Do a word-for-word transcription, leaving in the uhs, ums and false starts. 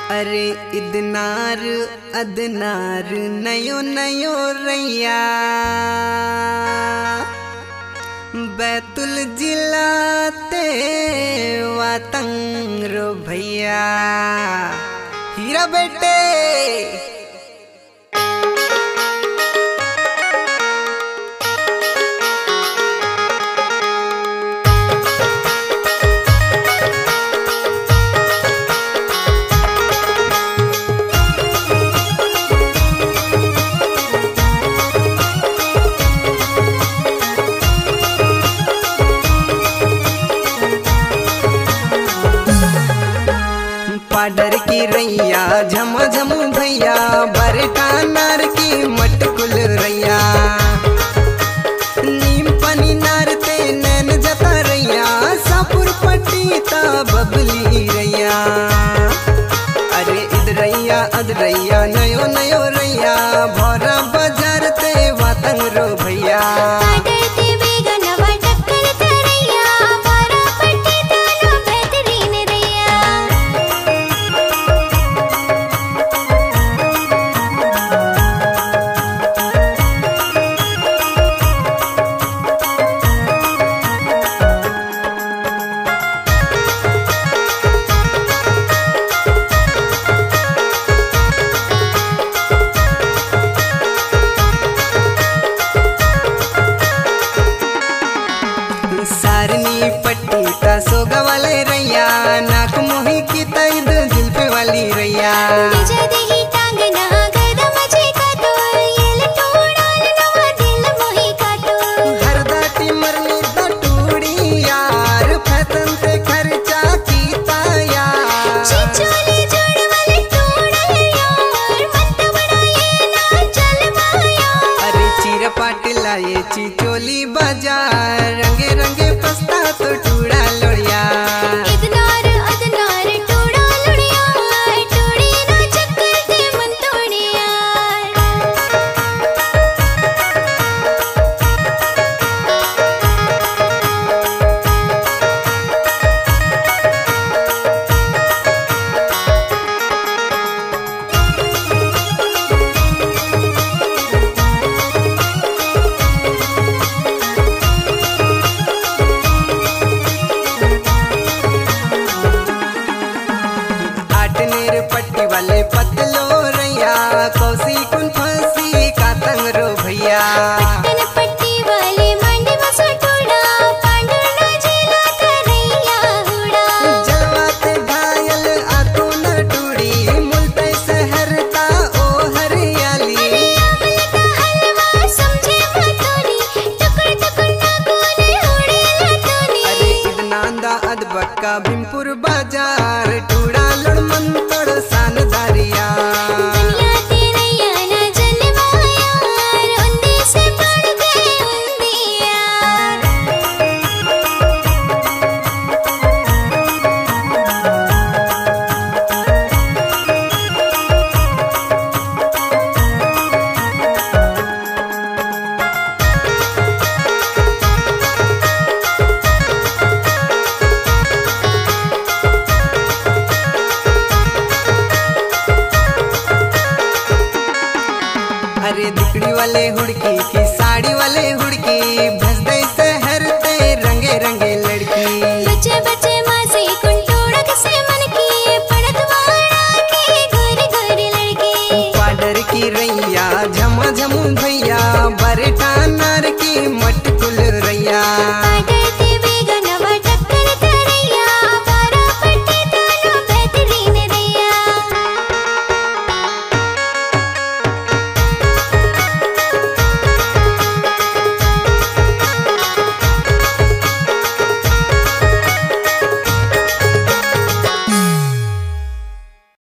अरे इदनार अदनार नयो नयो रैया बैतुल जिलाते वातंग रो भैया हीरा बेटे पाडर की रैया झम झम भैया बरटा नार की मटकुल रैया नीम पनी नारते नैन जता रैया सापुर पट्टी ता बबली रैया अरे इद रैया अद रैया नयो नयो रैया भौरा बाजार ते वातंग रो भैया सारनी पट्टी ता सोगा वाले रैया नाक मोही की तैद जुल्फे वाली रैया हर दाटी मरनी दा टूड़ी यार फैशन से खर्चा कीता यार चिचोली जोड़ वाले टूड़ा यार मत बनाए ना चल माया अरे चीर पाट लाए चिचोली बाजार रंगे रंगे पस्ता तो टूड़ा लोड़िया इदनार अदनार टूड़ा लोड़िया टूड़ी ना चक्कर दे मन तोड़िया पट्टी वाले पतलो रैया कौसी कुन फंसी कातंग रो भैया पट्टी वाले मंडी में सटोड़ा पांडुना जिला करैया हुड़ा जलवाते घायल आतो न टूड़ी मुल्ते शहर ता ओ हरियाली अरे अमल का हलवा समझे मतोनी टुकड़ टुकड़ ना कोने उड़े लतोनी अरे इदनांदा अदबक्का भीमपुर बाजार टूड़ा लड़ मन सान दारिया दुनिया तेरे याना जलवाया उन्दी से पड़ गए उन्दिया अरे दिकड़ी वाले हुड़की की साड़ी वाले हुड़की भस दे शहर ते रंगे रंगे लड़की बच्चे बच्चे मासी कुंटोड़क से मन की पड़त वाला की गोरी गोरी लड़की पाडर की रैया झम झम भैया बरटा नार की मटकुल रैया